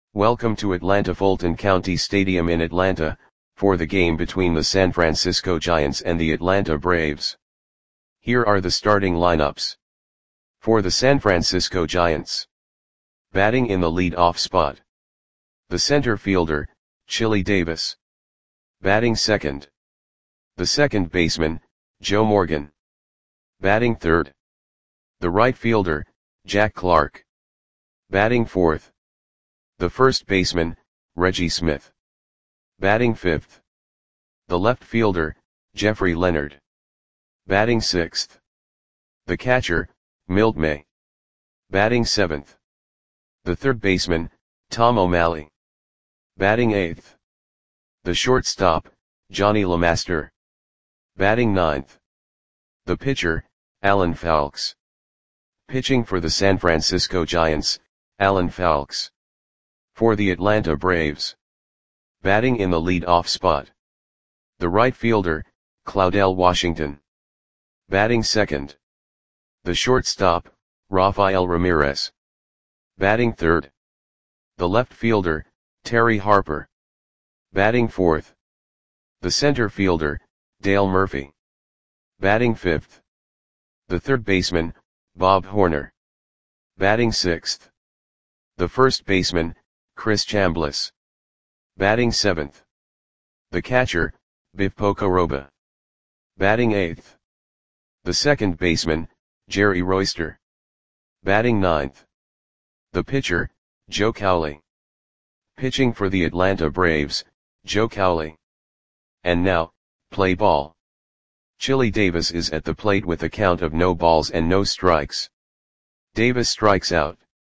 Welcome to Atlanta Fulton County Stadium in Atlanta, for the game between the San Francisco Giants and the Atlanta Braves. Here are the starting lineups. For the San Francisco Giants. Batting in the lead-off spot. The center fielder, Chili Davis. Batting second. The second baseman, Joe Morgan. Batting third. The right fielder, Jack Clark. Batting fourth. The first baseman, Reggie Smith. Batting fifth. The left fielder, Jeffrey Leonard. Batting sixth. The catcher, Milt May. Batting seventh. The third baseman, Tom O'Malley. Batting eighth. The shortstop, Johnny LeMaster. Batting ninth. The pitcher, Alan Fowlkes. Pitching for the San Francisco Giants, Alan Fowlkes. For the Atlanta Braves. Batting in the lead-off spot. The right fielder, Claudell Washington. Batting second. The shortstop, Rafael Ramirez. Batting third. The left fielder, Terry Harper. Batting fourth. The center fielder, Dale Murphy. Batting fifth. The third baseman, Bob Horner. Batting sixth. The first baseman, Chris Chambliss. Batting seventh. The catcher, Biff Pocoroba. Batting eighth. The second baseman, Jerry Royster. Batting ninth. The pitcher, Joe Cowley. Pitching for the Atlanta Braves, Joe Cowley. And now, play ball. Chili Davis is at the plate with a count of no balls and no strikes. Davis strikes out.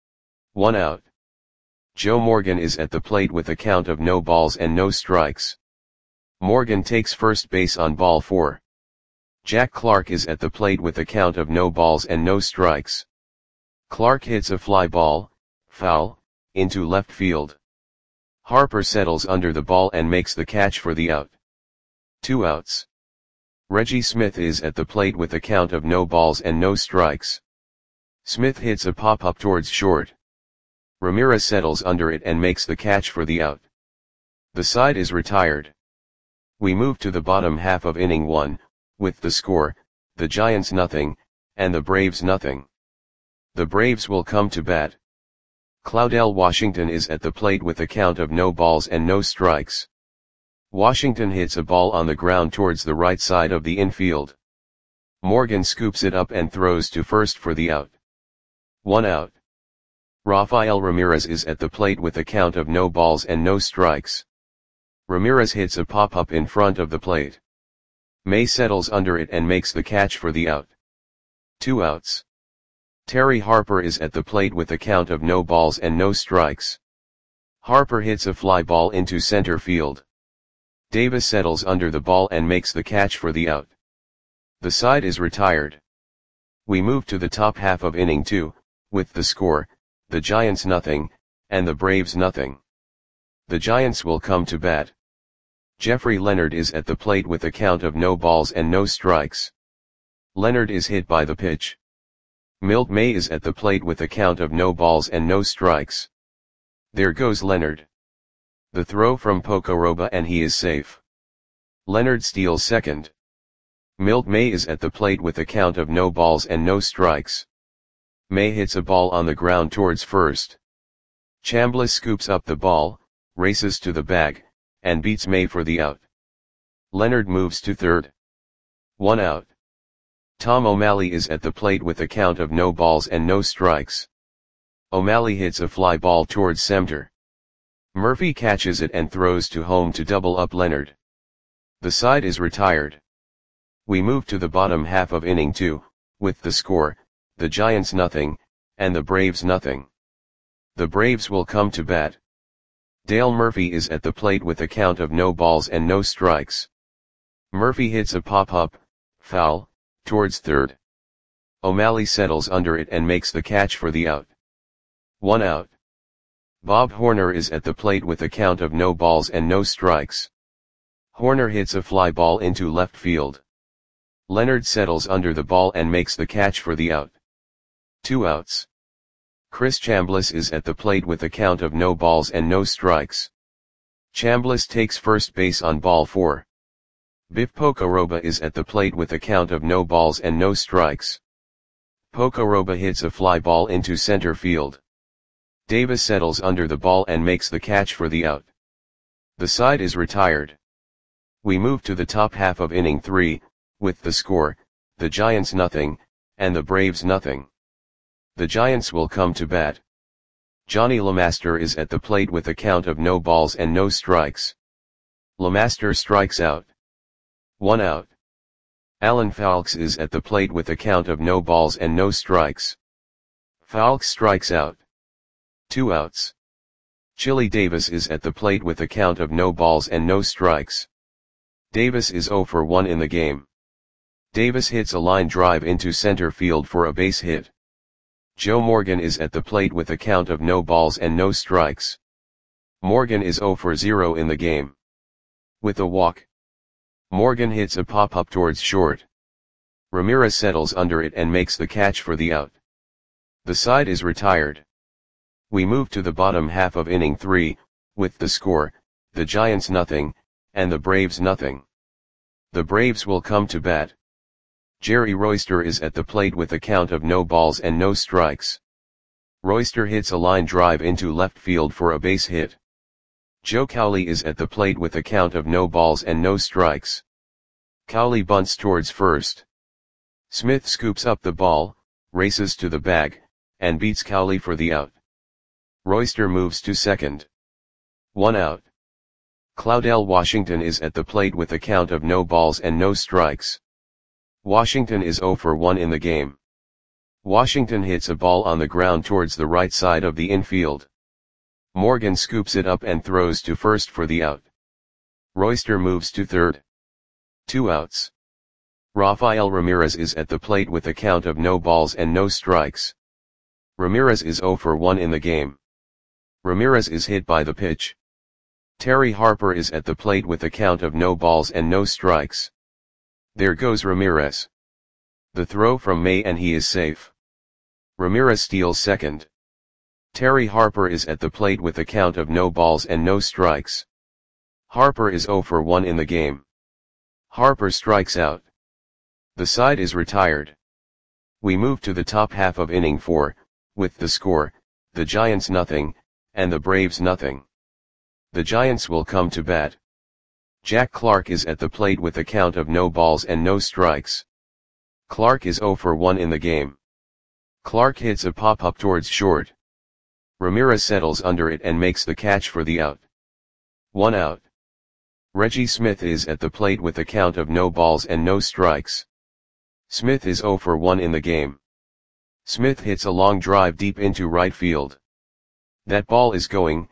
1 out. Joe Morgan is at the plate with a count of no balls and no strikes. Morgan takes first base on ball 4. Jack Clark is at the plate with a count of no balls and no strikes. Clark hits a fly ball, foul, into left field. Harper settles under the ball and makes the catch for the out. 2 outs. Reggie Smith is at the plate with a count of no balls and no strikes. Smith hits a pop-up towards short. Ramirez settles under it and makes the catch for the out. The side is retired. We move to the bottom half of inning 1, with the score, the Giants nothing, and the Braves nothing. The Braves will come to bat. Claudell Washington is at the plate with a count of no balls and no strikes. Washington hits a ball on the ground towards the right side of the infield. Morgan scoops it up and throws to first for the out. 1 out. Rafael Ramirez is at the plate with a count of no balls and no strikes. Ramirez hits a pop-up in front of the plate. May settles under it and makes the catch for the out. 2 outs. Terry Harper is at the plate with a count of no balls and no strikes. Harper hits a fly ball into center field. Davis settles under the ball and makes the catch for the out. The side is retired. We move to the top half of inning 2, with the score, the Giants nothing, and the Braves nothing. The Giants will come to bat. Jeffrey Leonard is at the plate with a count of no balls and no strikes. Leonard is hit by the pitch. Milt May is at the plate with a count of no balls and no strikes. There goes Leonard. The throw from Pocoroba and he is safe. Leonard steals second. Milt May is at the plate with a count of no balls and no strikes. May hits a ball on the ground towards first. Chambliss scoops up the ball, races to the bag, and beats May for the out. Leonard moves to third. 1 out. Tom O'Malley is at the plate with a count of no balls and no strikes. O'Malley hits a fly ball towards center. Murphy catches it and throws to home to double up Leonard. The side is retired. We move to the bottom half of inning 2, with the score, the Giants nothing, and the Braves nothing. The Braves will come to bat. Dale Murphy is at the plate with a count of no balls and no strikes. Murphy hits a pop-up, foul, towards third. O'Malley settles under it and makes the catch for the out. 1 out. Bob Horner is at the plate with a count of no balls and no strikes. Horner hits a fly ball into left field. Leonard settles under the ball and makes the catch for the out. 2 outs. Chris Chambliss is at the plate with a count of no balls and no strikes. Chambliss takes first base on ball 4. Biff Pocoroba is at the plate with a count of no balls and no strikes. Pocoroba hits a fly ball into center field. Davis settles under the ball and makes the catch for the out. The side is retired. We move to the top half of inning 3, with the score, the Giants nothing, and the Braves nothing. The Giants will come to bat. Johnny LeMaster is at the plate with a count of no balls and no strikes. LeMaster strikes out. 1 out. Alan Fowlkes is at the plate with a count of no balls and no strikes. Fowlkes strikes out. 2 outs. Chili Davis is at the plate with a count of no balls and no strikes. Davis is 0 for 1 in the game. Davis hits a line drive into center field for a base hit. Joe Morgan is at the plate with a count of no balls and no strikes. Morgan is 0 for 0 in the game. With a walk, Morgan hits a pop-up towards short. Ramirez settles under it and makes the catch for the out. The side is retired. We move to the bottom half of inning 3, with the score, the Giants nothing, and the Braves nothing. The Braves will come to bat. Jerry Royster is at the plate with a count of no balls and no strikes. Royster hits a line drive into left field for a base hit. Joe Cowley is at the plate with a count of no balls and no strikes. Cowley bunts towards first. Smith scoops up the ball, races to the bag, and beats Cowley for the out. Royster moves to second. 1 out. Claudell Washington is at the plate with a count of no balls and no strikes. Washington is 0 for 1 in the game. Washington hits a ball on the ground towards the right side of the infield. Morgan scoops it up and throws to first for the out. Royster moves to third. 2 outs. Rafael Ramirez is at the plate with a count of no balls and no strikes. Ramirez is 0 for 1 in the game. Ramirez is hit by the pitch. Terry Harper is at the plate with a count of no balls and no strikes. There goes Ramirez. The throw from May and he is safe. Ramirez steals second. Terry Harper is at the plate with a count of no balls and no strikes. Harper is 0 for 1 in the game. Harper strikes out. The side is retired. We move to the top half of inning 4, with the score, the Giants nothing, and the Braves nothing. The Giants will come to bat. Jack Clark is at the plate with a count of no balls and no strikes. Clark is 0 for 1 in the game. Clark hits a pop-up towards short. Ramirez settles under it and makes the catch for the out. 1 out. Reggie Smith is at the plate with a count of no balls and no strikes. Smith is 0 for 1 in the game. Smith hits a long drive deep into right field. That ball is going,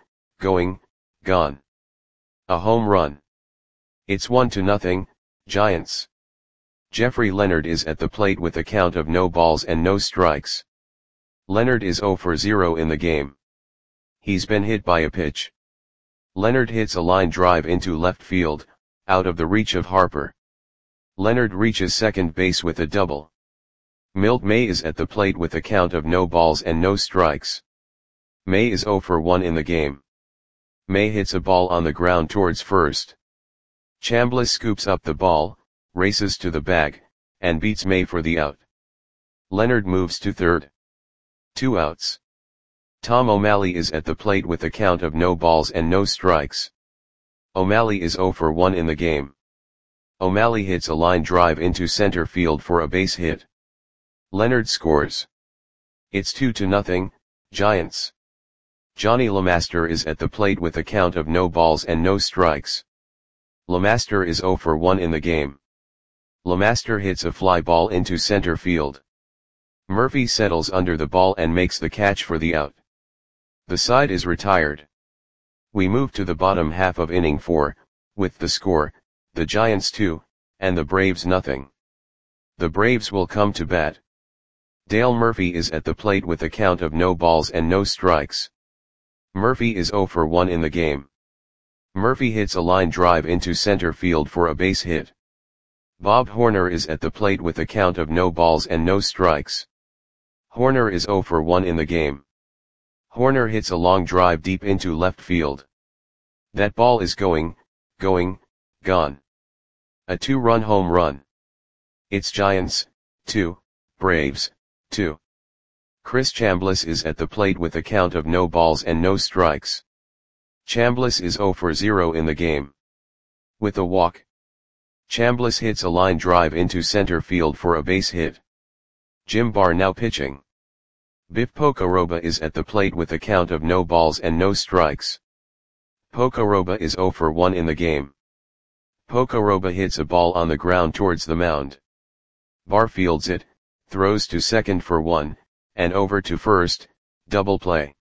gone. A home run. It's 1-0, Giants. Jeffrey Leonard is at the plate with a count of no balls and no strikes. Leonard is 0 for 0 in the game. He's been hit by a pitch. Leonard hits a line drive into left field, out of the reach of Harper. Leonard reaches second base with a double. Milt May is at the plate with a count of no balls and no strikes. May is 0 for 1 in the game. May hits a ball on the ground towards first. Chambliss scoops up the ball, races to the bag, and beats May for the out. Leonard moves to third. 2 outs. Tom O'Malley is at the plate with a count of no balls and no strikes. O'Malley is 0 for 1 in the game. O'Malley hits a line drive into center field for a base hit. Leonard scores. It's 2-0, Giants. Johnny LeMaster is at the plate with a count of no balls and no strikes. LeMaster is 0 for 1 in the game. LeMaster hits a fly ball into center field. Murphy settles under the ball and makes the catch for the out. The side is retired. We move to the bottom half of inning 4, with the score, the Giants 2, and the Braves nothing. The Braves will come to bat. Dale Murphy is at the plate with a count of no balls and no strikes. Murphy is 0 for 1 in the game. Murphy hits a line drive into center field for a base hit. Bob Horner is at the plate with a count of no balls and no strikes. Horner is 0 for 1 in the game. Horner hits a long drive deep into left field. That ball is gone. A 2-run home run. It's Giants, 2, Braves, 2. Chris Chambliss is at the plate with a count of no balls and no strikes. Chambliss is 0 for 0 in the game. With a walk. Chambliss hits a line drive into center field for a base hit. Jim Barr now pitching. Biff Pocoroba is at the plate with a count of no balls and no strikes. Pocoroba is 0 for 1 in the game. Pocoroba hits a ball on the ground towards the mound. Barr fields it, throws to second for 1, and over to first, double play.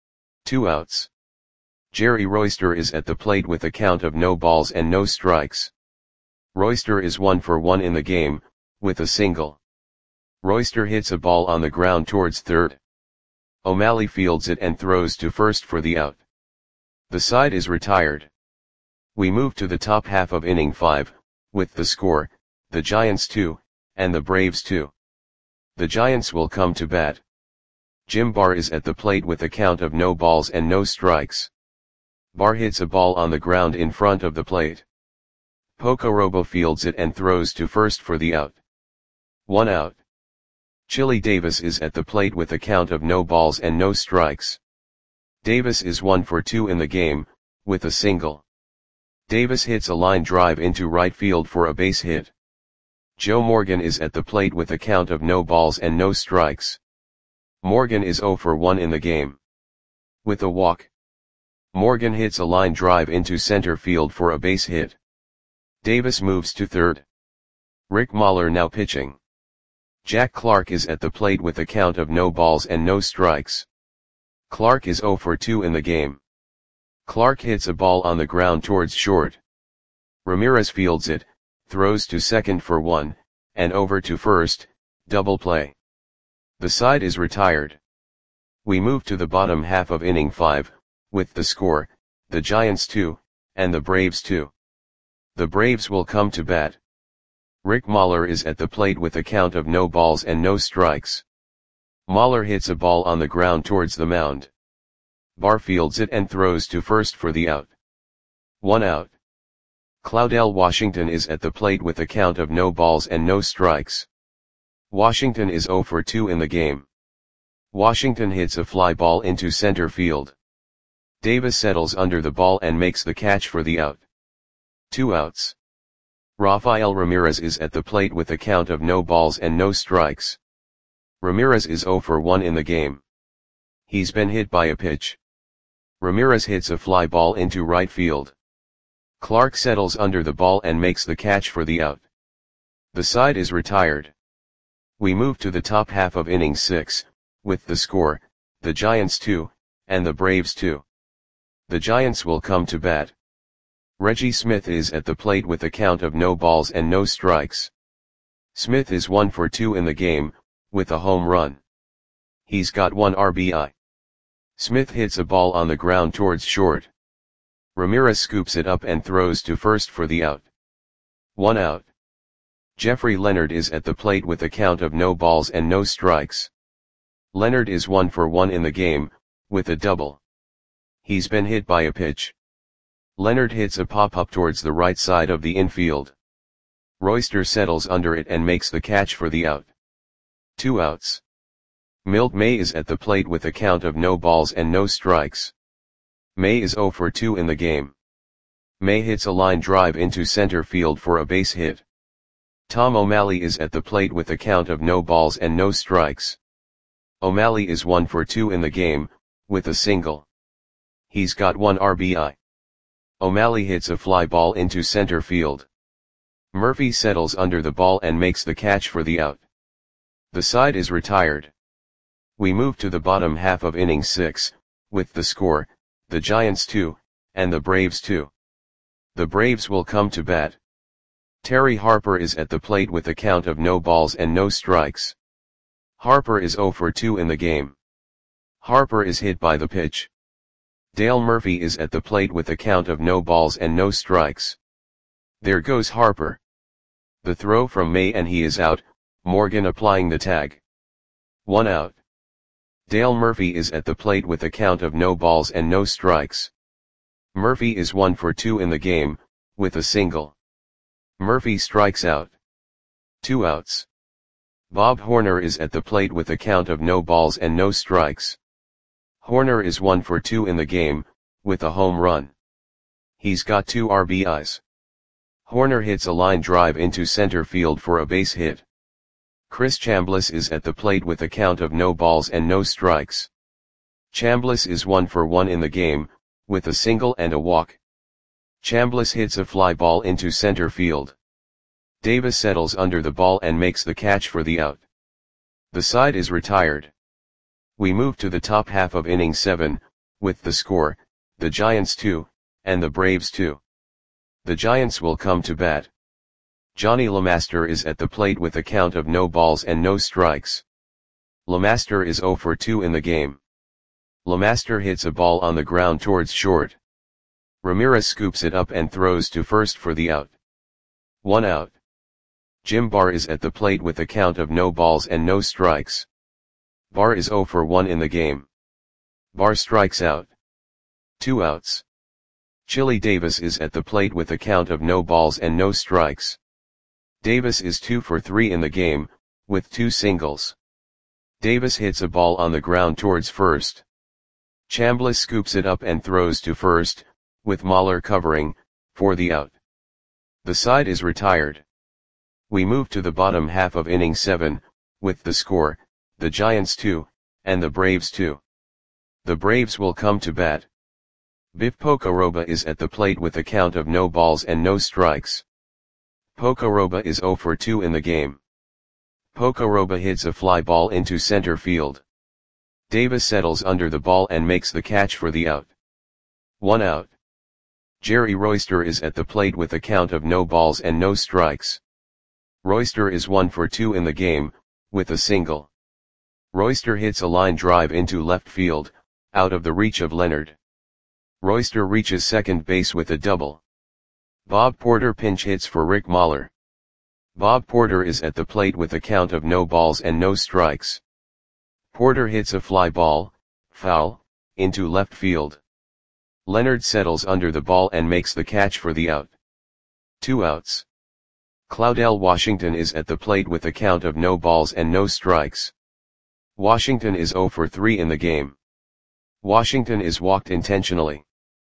2 outs. Jerry Royster is at the plate with a count of no balls and no strikes. Royster is 1 for 1 in the game, with a single. Royster hits a ball on the ground towards third. O'Malley fields it and throws to first for the out. The side is retired. We move to the top half of inning 5, with the score, the Giants 2, and the Braves 2. The Giants will come to bat. Jim Barr is at the plate with a count of no balls and no strikes. Barr hits a ball on the ground in front of the plate. Pocoroba fields it and throws to first for the out. 1 out. Chili Davis is at the plate with a count of no balls and no strikes. Davis is 1 for 2 in the game, with a single. Davis hits a line drive into right field for a base hit. Joe Morgan is at the plate with a count of no balls and no strikes. Morgan is 0 for 1 in the game. With a walk. Morgan hits a line drive into center field for a base hit. Davis moves to third. Rick Mahler now pitching. Jack Clark is at the plate with a count of no balls and no strikes. Clark is 0 for 2 in the game. Clark hits a ball on the ground towards short. Ramirez fields it, throws to second for 1, and over to first, double play. The side is retired. We move to the bottom half of inning 5, with the score, the Giants 2, and the Braves 2. The Braves will come to bat. Rick Mahler is at the plate with a count of no balls and no strikes. Mahler hits a ball on the ground towards the mound. Barr fields it and throws to first for the out. 1 out. Claudell Washington is at the plate with a count of no balls and no strikes. Washington is 0 for 2 in the game. Washington hits a fly ball into center field. Davis settles under the ball and makes the catch for the out. 2 outs. Rafael Ramirez is at the plate with a count of no balls and no strikes. Ramirez is 0 for 1 in the game. He's been hit by a pitch. Ramirez hits a fly ball into right field. Clark settles under the ball and makes the catch for the out. The side is retired. We move to the top half of inning 6, with the score, the Giants 2, and the Braves 2. The Giants will come to bat. Reggie Smith is at the plate with a count of no balls and no strikes. Smith is 1 for 2 in the game, with a home run. He's got 1 RBI. Smith hits a ball on the ground towards short. Ramirez scoops it up and throws to first for the out. 1 out. Jeffrey Leonard is at the plate with a count of no balls and no strikes. Leonard is 1 for 1 in the game, with a double. He's been hit by a pitch. Leonard hits a pop-up towards the right side of the infield. Royster settles under it and makes the catch for the out. 2 outs. Milt May is at the plate with a count of no balls and no strikes. May is 0 for 2 in the game. May hits a line drive into center field for a base hit. Tom O'Malley is at the plate with a count of no balls and no strikes. O'Malley is 1 for 2 in the game, with a single. He's got 1 RBI. O'Malley hits a fly ball into center field. Murphy settles under the ball and makes the catch for the out. The side is retired. We move to the bottom half of inning 6, with the score, the Giants 2, and the Braves 2. The Braves will come to bat. Terry Harper is at the plate with a count of no balls and no strikes. Harper is 0 for 2 in the game. Harper is hit by the pitch. Dale Murphy is at the plate with a count of no balls and no strikes. There goes Harper. The throw from May and he is out, Morgan applying the tag. 1 out. Dale Murphy is at the plate with a count of no balls and no strikes. Murphy is 1 for 2 in the game, with a single. Murphy strikes out. 2 outs. Bob Horner is at the plate with a count of no balls and no strikes. Horner is 1 for 2 in the game, with a home run. He's got 2 RBIs. Horner hits a line drive into center field for a base hit. Chris Chambliss is at the plate with a count of no balls and no strikes. Chambliss is 1 for 1 in the game, with a single and a walk. Chambliss hits a fly ball into center field. Davis settles under the ball and makes the catch for the out. The side is retired. We move to the top half of inning 7, with the score, the Giants 2, and the Braves 2. The Giants will come to bat. Johnny LeMaster is at the plate with a count of no balls and no strikes. LeMaster is 0 for 2 in the game. LeMaster hits a ball on the ground towards short. Ramirez scoops it up and throws to first for the out. 1 out. Jim Barr is at the plate with a count of no balls and no strikes. Barr is 0 for 1 in the game. Barr strikes out. 2 outs. Chili Davis is at the plate with a count of no balls and no strikes. Davis is 2 for 3 in the game, with 2 singles. Davis hits a ball on the ground towards first. Chambliss scoops it up and throws to first, with Mahler covering, for the out. The side is retired. We move to the bottom half of inning 7, with the score, the Giants 2, and the Braves 2. The Braves will come to bat. Biff Pocoroba is at the plate with a count of no balls and no strikes. Pocoroba is 0 for 2 in the game. Pocoroba hits a fly ball into center field. Davis settles under the ball and makes the catch for the out. 1 out. Jerry Royster is at the plate with a count of no balls and no strikes. Royster is 1 for 2 in the game, with a single. Royster hits a line drive into left field, out of the reach of Leonard. Royster reaches second base with a double. Bob Porter pinch hits for Rick Mahler. Bob Porter is at the plate with a count of no balls and no strikes. Porter hits a fly ball, foul, into left field. Leonard settles under the ball and makes the catch for the out. 2 outs. Claudell Washington is at the plate with a count of no balls and no strikes. Washington is 0 for 3 in the game. Washington is walked intentionally.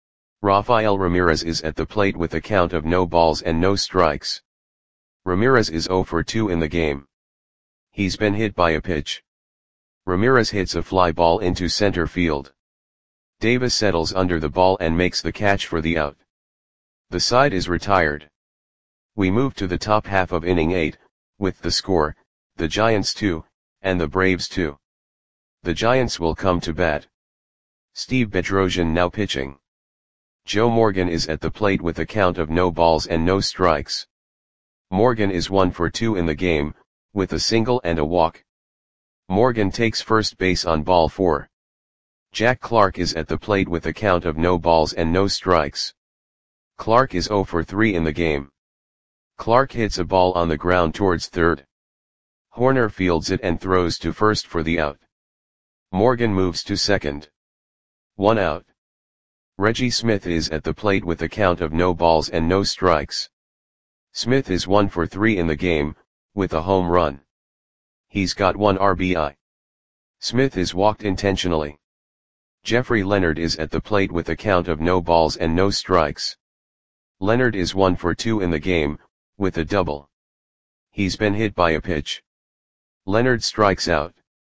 Rafael Ramirez is at the plate with a count of no balls and no strikes. Ramirez is 0 for 2 in the game. He's been hit by a pitch. Ramirez hits a fly ball into center field. Davis settles under the ball and makes the catch for the out. The side is retired. We move to the top half of inning 8, with the score, the Giants 2, and the Braves 2. The Giants will come to bat. Steve Bedrosian now pitching. Joe Morgan is at the plate with a count of no balls and no strikes. Morgan is 1 for 2 in the game, with a single and a walk. Morgan takes first base on ball 4. Jack Clark is at the plate with a count of no balls and no strikes. Clark is 0 for 3 in the game. Clark hits a ball on the ground towards third. Horner fields it and throws to first for the out. Morgan moves to second. 1 out. Reggie Smith is at the plate with a count of no balls and no strikes. Smith is 1 for 3 in the game, with a home run. He's got 1 RBI. Smith is walked intentionally. Jeffrey Leonard is at the plate with a count of no balls and no strikes. Leonard is 1 for 2 in the game, with a double. He's been hit by a pitch. Leonard strikes out.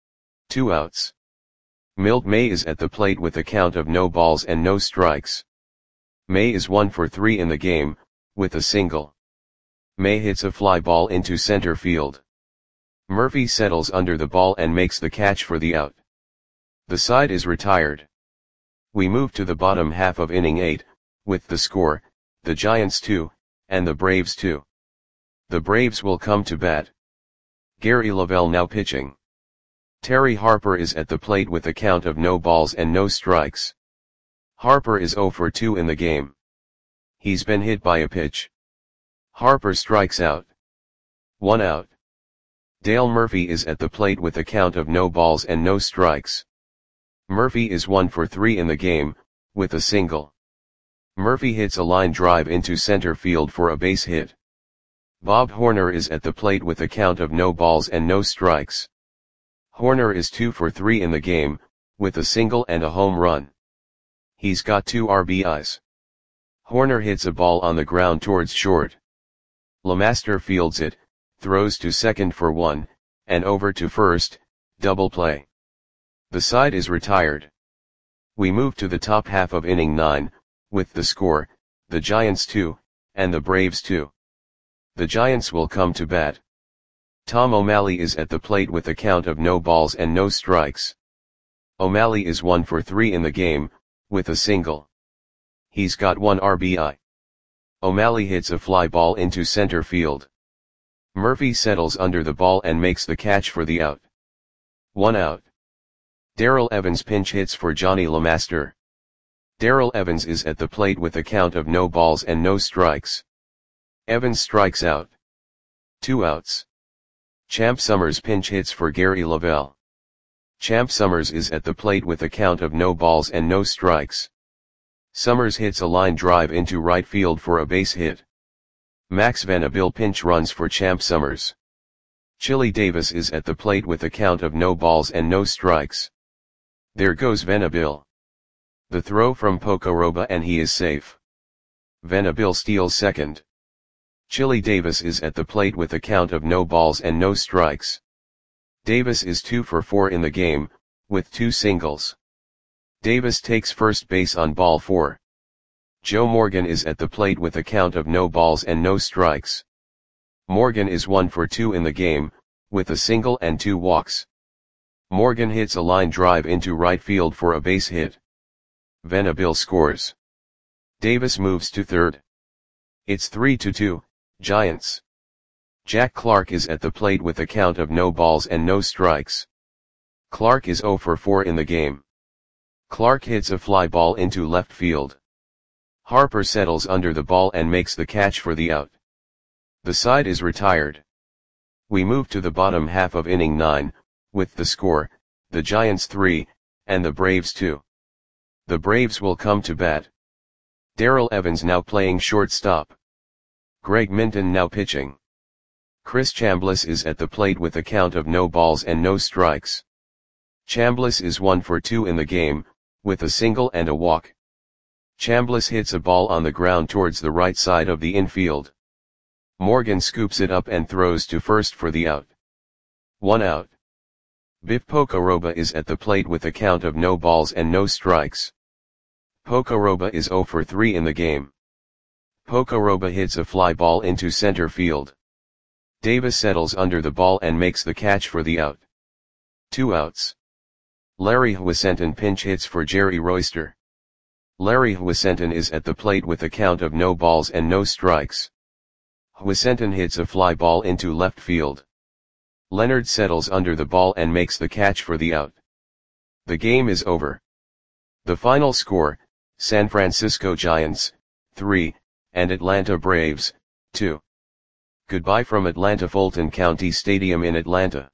2 outs. Milt May is at the plate with a count of no balls and no strikes. May is 1 for 3 in the game, with a single. May hits a fly ball into center field. Murphy settles under the ball and makes the catch for the out. The side is retired. We move to the bottom half of inning 8, with the score, the Giants 2, and the Braves 2. The Braves will come to bat. Gary Lavelle now pitching. Terry Harper is at the plate with a count of no balls and no strikes. Harper is 0 for 2 in the game. He's been hit by a pitch. Harper strikes out. 1 out. Dale Murphy is at the plate with a count of no balls and no strikes. Murphy is 1 for 3 in the game, with a single. Murphy hits a line drive into center field for a base hit. Bob Horner is at the plate with a count of no balls and no strikes. Horner is 2 for 3 in the game, with a single and a home run. He's got 2 RBIs. Horner hits a ball on the ground towards short. LeMaster fields it, throws to second for 1, and over to first, double play. The side is retired. We move to the top half of inning 9, with the score, the Giants 2, and the Braves 2. The Giants will come to bat. Tom O'Malley is at the plate with a count of no balls and no strikes. O'Malley is 1 for 3 in the game, with a single. He's got 1 RBI. O'Malley hits a fly ball into center field. Murphy settles under the ball and makes the catch for the out. 1 out. Darrell Evans pinch hits for Johnny LeMaster. Darrell Evans is at the plate with a count of no balls and no strikes. Evans strikes out. 2 outs. Champ Summers pinch hits for Gary Lavelle. Champ Summers is at the plate with a count of no balls and no strikes. Summers hits a line drive into right field for a base hit. Max Venable pinch runs for Champ Summers. Chili Davis is at the plate with a count of no balls and no strikes. There goes Venable. The throw from Pocoroba and he is safe. Venable steals second. Chili Davis is at the plate with a count of no balls and no strikes. Davis is 2 for 4 in the game, with 2 singles. Davis takes first base on ball 4. Joe Morgan is at the plate with a count of no balls and no strikes. Morgan is 1 for 2 in the game, with a single and 2 walks. Morgan hits a line drive into right field for a base hit. Venable scores. Davis moves to third. It's 3-2, Giants. Jack Clark is at the plate with a count of no balls and no strikes. Clark is 0 for 4 in the game. Clark hits a fly ball into left field. Harper settles under the ball and makes the catch for the out. The side is retired. We move to the bottom half of inning 9, with the score, the Giants 3, and the Braves 2. The Braves will come to bat. Darrell Evans now playing shortstop. Greg Minton now pitching. Chris Chambliss is at the plate with a count of no balls and no strikes. Chambliss is 1 for 2 in the game, with a single and a walk. Chambliss hits a ball on the ground towards the right side of the infield. Morgan scoops it up and throws to first for the out. 1 out. Biff Pocoroba is at the plate with a count of no balls and no strikes. Pocoroba is 0 for 3 in the game. Pocoroba hits a fly ball into center field. Davis settles under the ball and makes the catch for the out. 2 outs. Larry Huizenton pinch hits for Jerry Royster. Larry Huizenton is at the plate with a count of no balls and no strikes. Huizenton hits a fly ball into left field. Leonard settles under the ball and makes the catch for the out. The game is over. The final score, San Francisco Giants, 3, and Atlanta Braves, 2. Goodbye from Atlanta Fulton County Stadium in Atlanta.